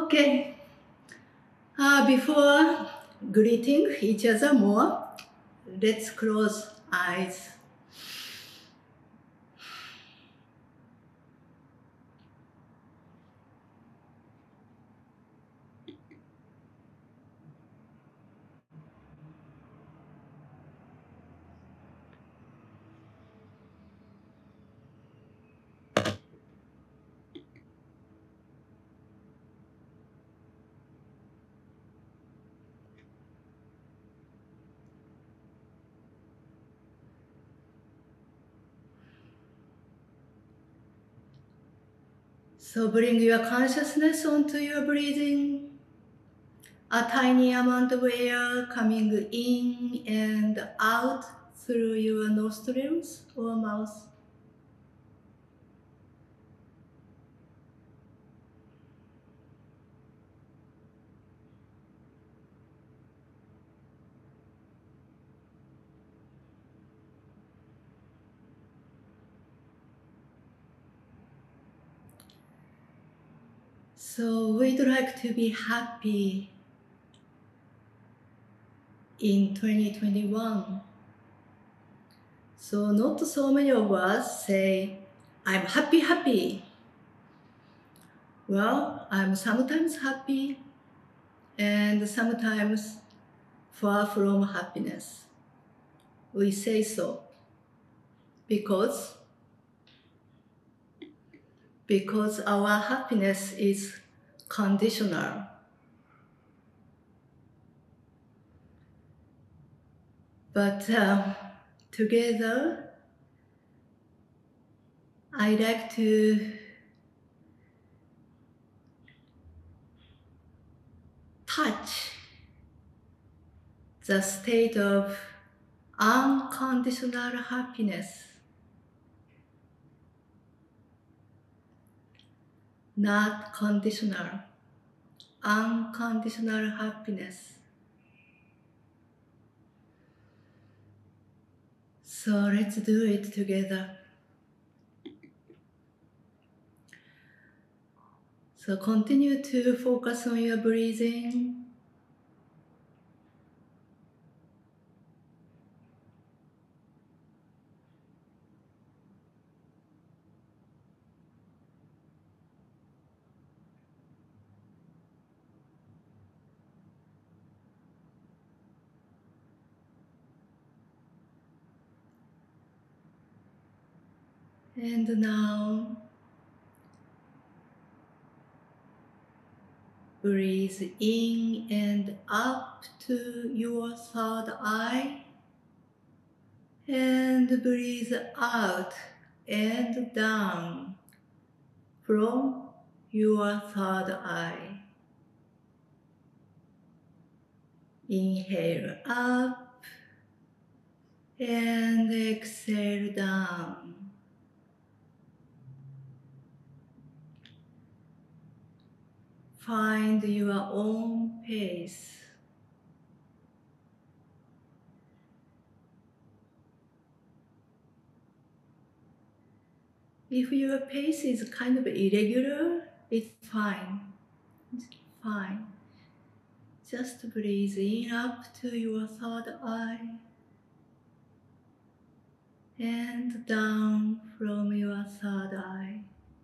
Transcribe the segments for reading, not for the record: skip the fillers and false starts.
Okay. Before greeting each other more, let's close eyes. So bring your consciousness onto your breathing. A tiny amount of air coming in and out through your nostrils or mouth. So we'd like to be happy in 2021. So not so many of us say, I'm happy, happy. Well, I'm sometimes happy and sometimes far from happiness. We say so because our happiness is conditional. But together, I like to touch the state of unconditional happiness, not conditional, unconditional happiness. So let's do it together. So continue to focus on your breathing. And now, breathe in and up to your third eye. And breathe out and down from your third eye. Inhale up and exhale down. Find your own pace. If your pace is kind of irregular, it's fine. It's fine. Just breathe in up to your third eye and down from your third eye.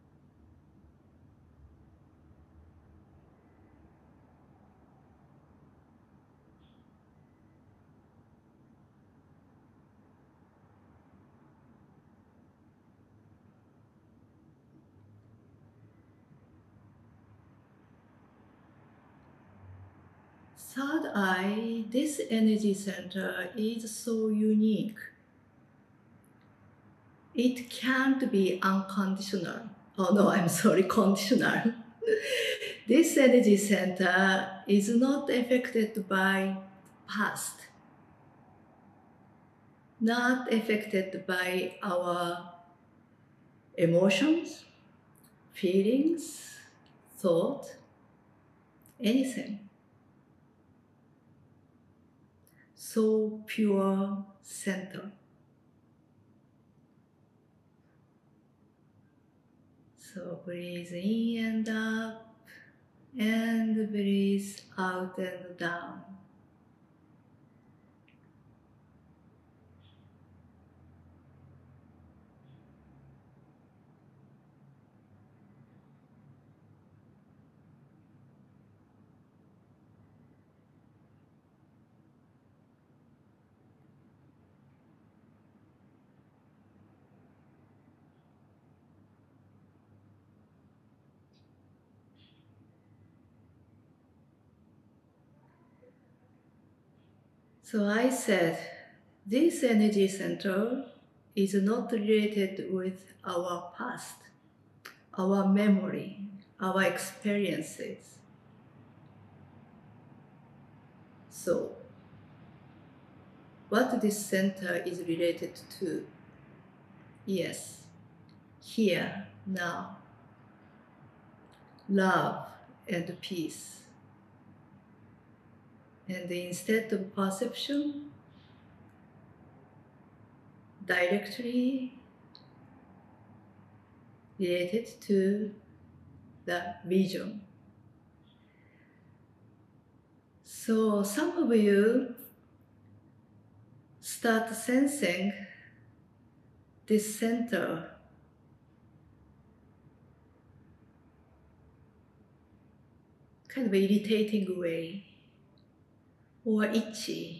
Third eye, this energy center is so unique. It can't be unconditional. Oh no, I'm sorry, conditional. This energy center is not affected by past, not affected by our emotions, feelings, thought, anything. So pure center. So breathe in and up and breathe out and down. So I said, this energy center is not related with our past, our memory, our experiences. So, what this center is related to? Yes, here, now, love and peace. And instead of perception, directly related to the vision. So some of you start sensing this center kind of irritating way, or itchy,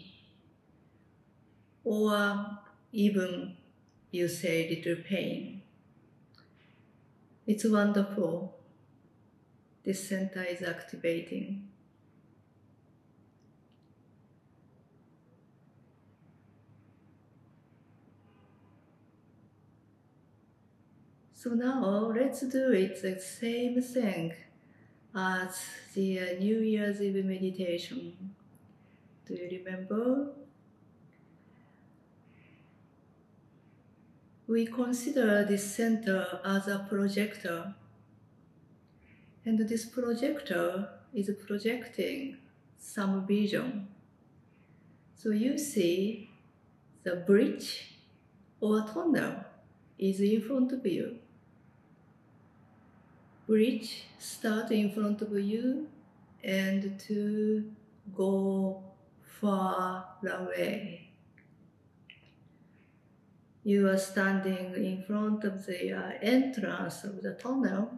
or even you say little pain. It's wonderful. This center is activating. So now let's do it the same thing as the New Year's Eve meditation. Do you remember? We consider this center as a projector, and this projector is projecting some vision. So you see the bridge or tunnel is in front of you. Bridge start in front of you and to go far away. You are standing in front of the entrance of the tunnel,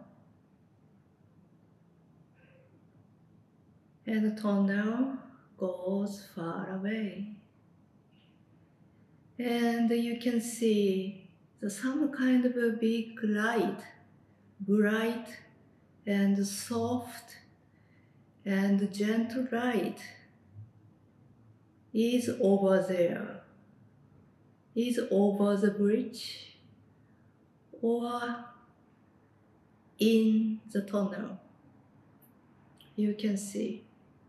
and the tunnel goes far away. And you can see some kind of a big light, bright and soft and gentle light is over there, is over the bridge or in the tunnel. You can see.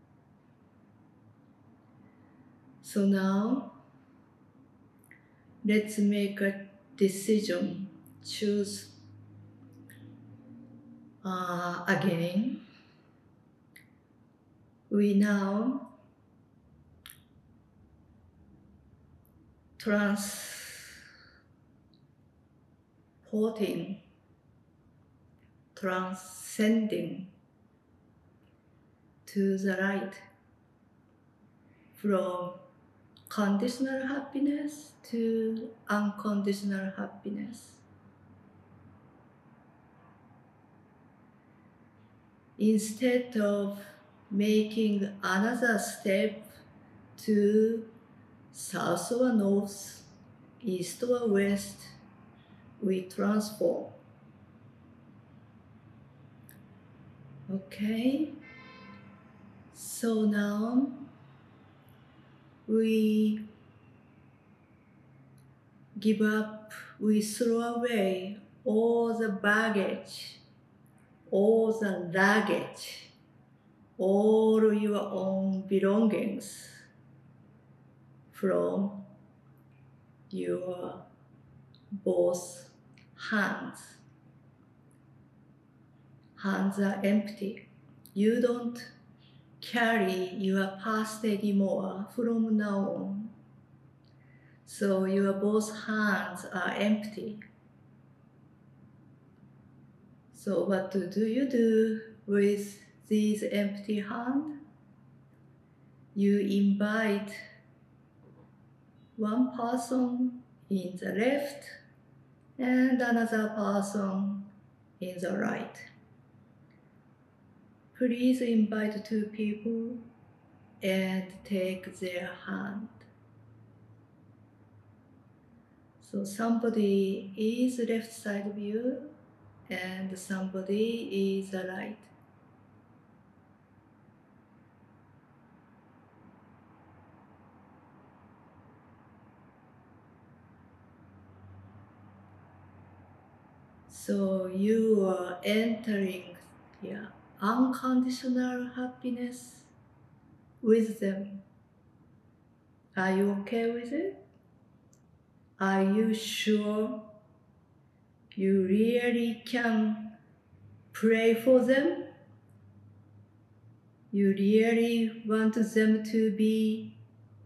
So now, let's make a decision. Choose again. We now transcending to the right from conditional happiness to unconditional happiness. Instead of making another step to south or north, east or west, we transform. Okay? So now we give up, we throw away all the baggage, all the luggage, all your own belongings from your both hands. Hands are empty. You don't carry your past anymore from now on. So your both hands are empty. So what do you do with these empty hands, you invite one person in the left and another person in the right. Please invite two people and take their hand. So somebody is left side of you and somebody is the right. So you are entering unconditional happiness with them. Are you okay with it? Are you sure you really can pray for them? You really want them to be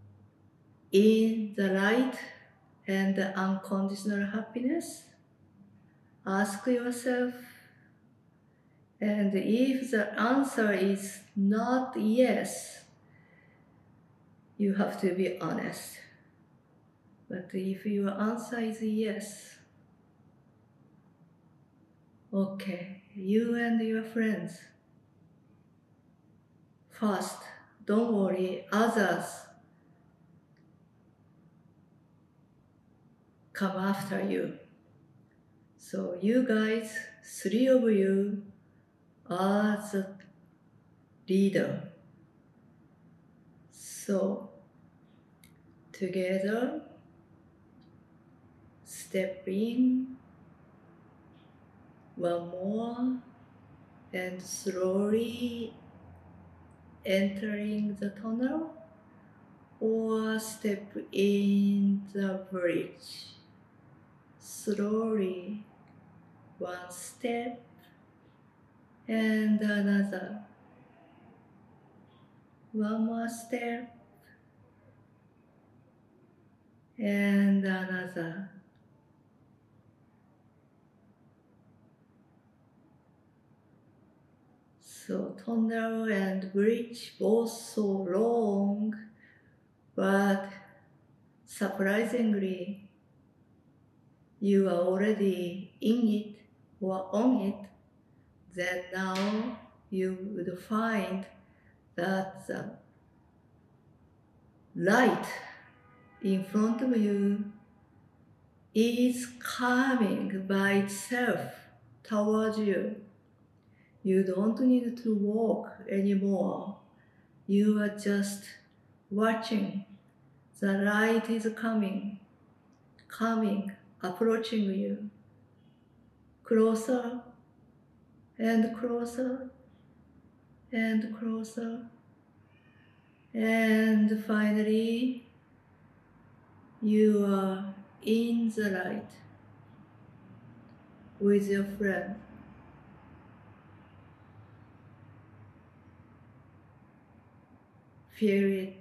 in the light and the unconditional happiness? Ask yourself. And if the answer is not yes, you have to be honest. But if your answer is yes, okay, you and your friends. First, don't worry, others come after you. So you guys, three of you are the leader. So together, step in one more and slowly entering the tunnel or step in the bridge. Slowly, one step and another. One more step and another. So tunnel and bridge both so long, but surprisingly, you are already in it or on it. Then now you would find that the light in front of you is coming by itself towards you. You don't need to walk anymore. You are just watching. The light is coming, approaching you. Closer and closer and closer. And finally, you are in the light with your friend. Feel it.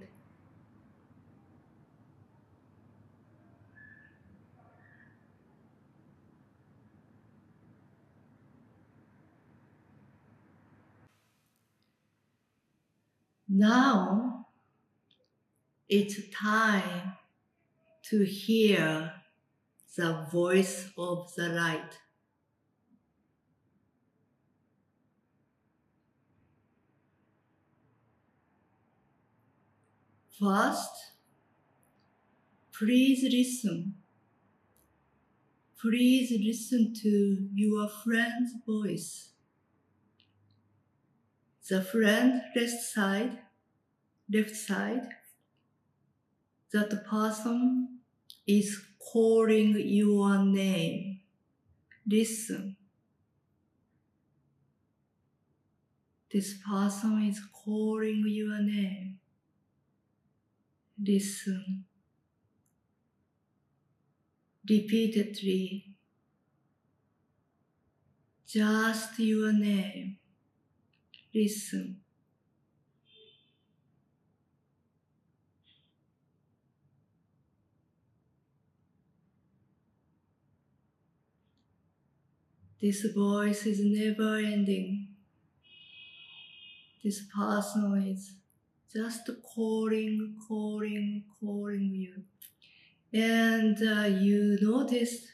Now, it's time to hear the voice of the light. First, please listen. Please listen to your friend's voice. The friend left side, that person is calling your name. Listen. This person is calling your name. Listen. Repeatedly. Just your name. Listen. This voice is never ending. This person is just calling you. And you notice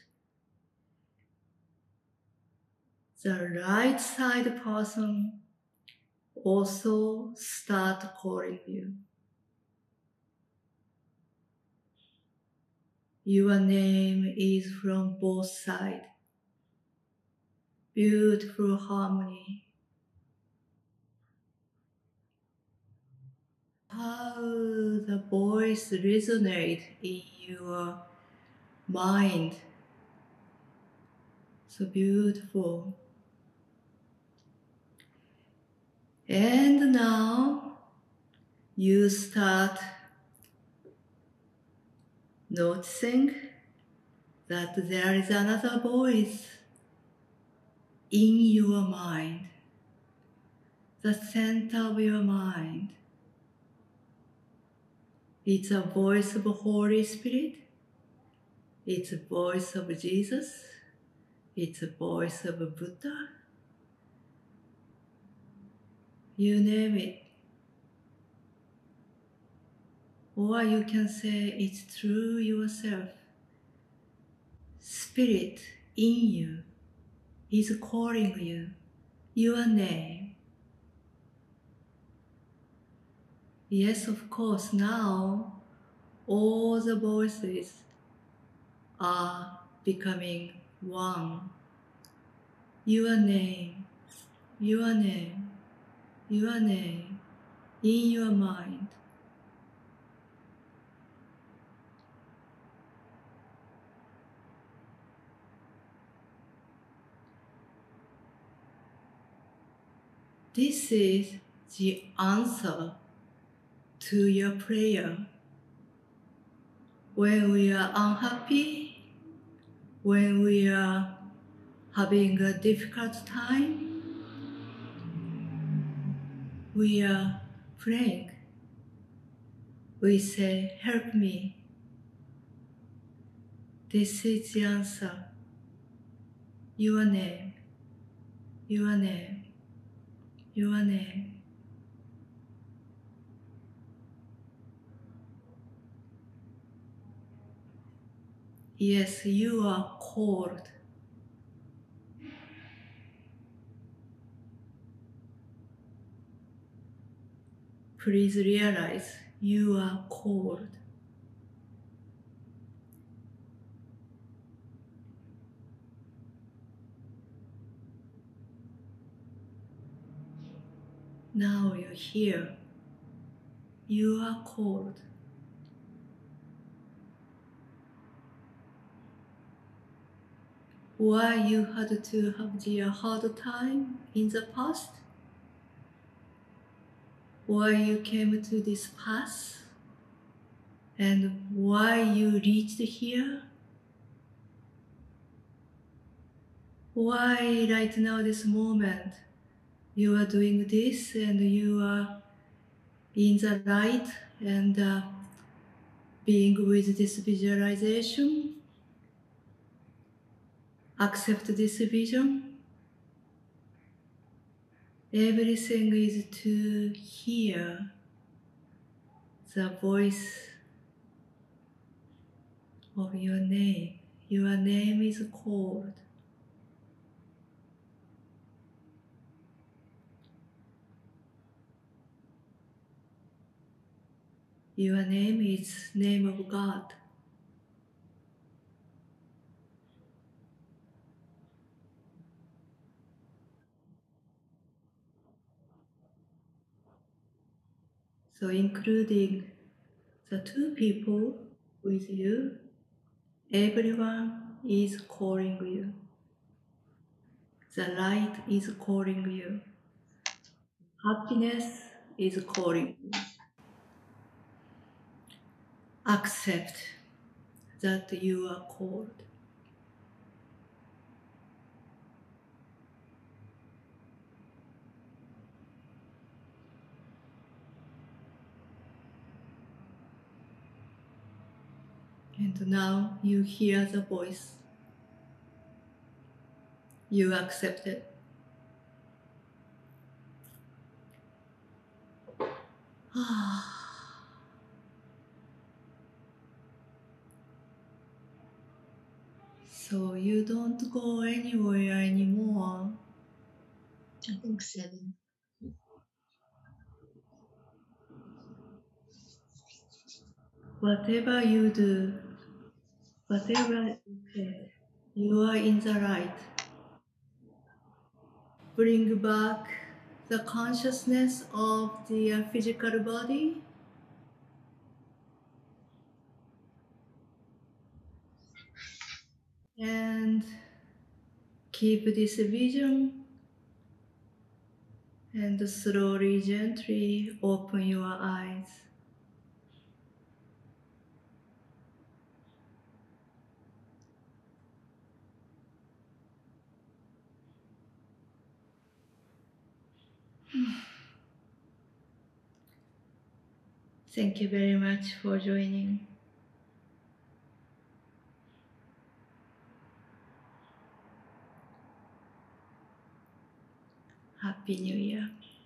the right side person also start calling you. Your name is from both sides. Beautiful harmony. How the voice resonates in your mind. So beautiful. And now you start noticing that there is another voice in your mind, the center of your mind. It's a voice of Holy Spirit. It's a voice of Jesus. It's a voice of Buddha. You name it. Or you can say it's through yourself. Spirit in you is calling you, your name. Yes, of course, now all the voices are becoming one. Your name, your name, your name in your mind. This is the answer to your prayer. When we are unhappy, when we are having a difficult time, we are praying. We say, help me. This is the answer. Your name, your name, your name. Yes, you are called. Please realize you are called. Now you hear, you are called. Why you had to have the hard time in the past? Why you came to this path? And why you reached here? Why right now, this moment, you are doing this and you are in the light and being with this visualization? Accept this vision. Everything is to hear the voice of your name. Your name is called. Your name is name of God. So including the two people with you, everyone is calling you. The light is calling you. Happiness is calling you. Accept that you are called. And now you hear the voice. You accept it. So you don't go anywhere anymore. I think 7. Whatever you do, whatever you are in the right. Bring back the consciousness of the physical body and keep this vision and slowly, gently open your eyes. Thank you very much for joining. Happy New Year.